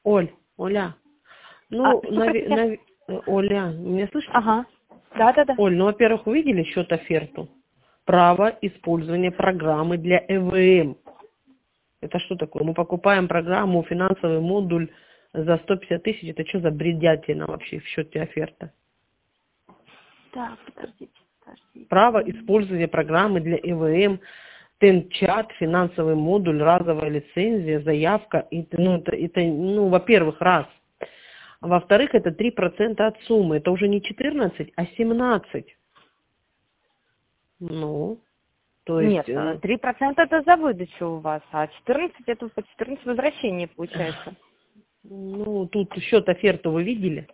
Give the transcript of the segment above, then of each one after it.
Оль, Оля, ну, Что, простите? Оля, меня слышите? Ага. Да. Оль, ну, во-первых, увидели счет-оферту? Право использования программы для ЭВМ. Это что такое? Мы покупаем программу, финансовый модуль за 150 тысяч. Это что за бредятина вообще в счете оферта? Так, подождите. Право использования программы для ЭВМ, Тенчат, финансовый модуль, разовая лицензия, заявка. Ну, во-первых, раз. А во-вторых, это 3% от суммы. Это уже не 14, а 17. Ну, то есть... Нет, 3% это за выдачу у вас, а 14 это по 14 возвращение получается. Ну, тут счет оферту вы видели?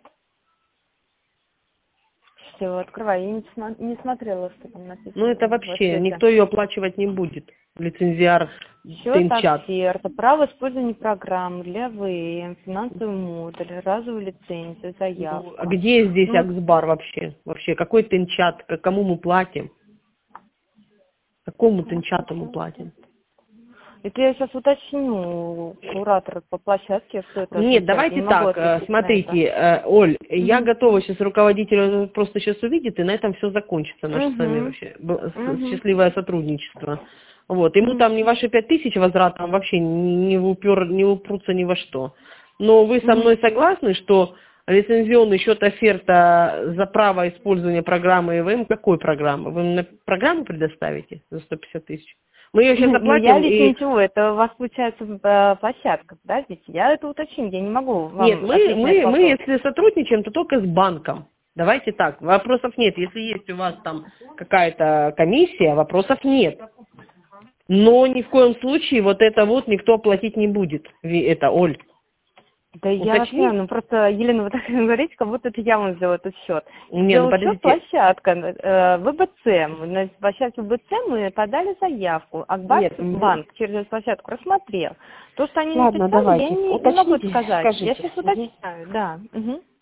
Все, открывай. Я не смотрела, что там Ну, написано это в вообще, отчете. никто ее оплачивать не будет. Лицензиар Счет Тенчат. оферта, право использования программы для ВМ, финансовый модуль, разовую лицензию, Ну, а заявку. где здесь Ну, Аксбар вообще? Вообще, какой Тенчат? Кому мы платим? Какому Тенчату мы платим? это я сейчас уточню у куратора по площадке, что это Нет, означает. давайте Не могу так, ответить на это. смотрите, Оль, я Угу. готова сейчас руководитель просто сейчас увидит, и на этом все закончится, наше с вами Угу. вообще Угу. счастливое сотрудничество. Вот, ему Угу. там не ваши 5000 возврат, там вообще не упрутся ни во что. Но вы со мной согласны, что лицензионный счет оферта за право использования программы ЭВМ, какой программы? Вы мне программу предоставите за 150 тысяч? Мы ее сейчас Ну, я оплатим и... лицензию, это у вас получается площадка, подождите, я это уточню, я не могу Нет, вам мы, ответить на этот мы, мы вопрос. если сотрудничаем, то только с банком. Давайте так, вопросов нет. Если есть у вас там какая-то комиссия, вопросов нет. Но ни в коем случае вот это вот никто оплатить не будет. Это, Оль, Да я вас уточни. понимаю, ну просто, Елена, вы так говорите, как будто это я вам сделала этот счет. Не, ну Сделал счет подождите. площадка, ВБЦ. На площадке ВБЦ мы подали заявку, а Нет. банк через эту площадку рассмотрел. То, что они Ладно, написали, я давайте. не могу Уточните, сказать. Я скажите. сейчас уточняю, да. Угу.